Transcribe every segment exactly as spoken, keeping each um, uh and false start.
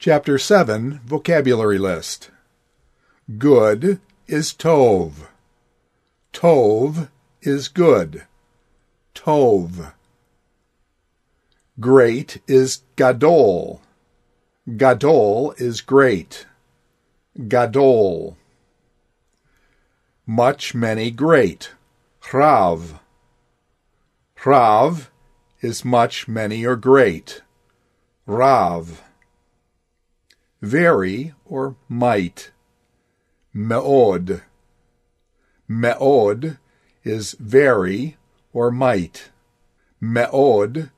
Chapter seven, Vocabulary List. Good is tov. Tov is good. Tov. Great is gadol. Gadol is great. Gadol. Much, many, great. Rav. Rav is much, many, or great. Rav. Very, or might. Me'od. Me'od is very, or might. Me'od.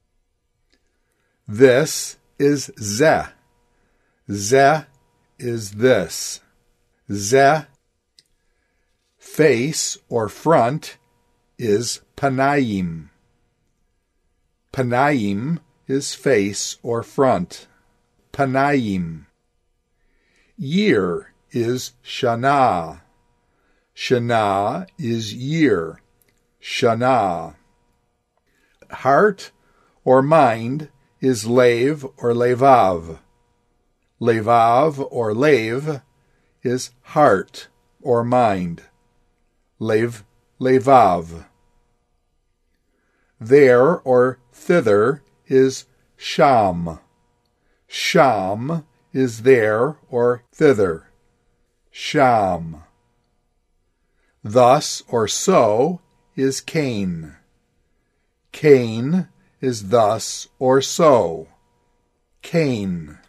This is zeh. Zeh is this. Zeh. Face, or front, is panayim. Panayim is face or front. Panayim. Year is shana. Shana is year. Shana. Heart or mind is lev or levav. Levav or lev is heart or mind. Lev, levav. There or thither is sham. Sham is there or thither. Sham. Thus or so is Cain. Cain is thus or so. Cain.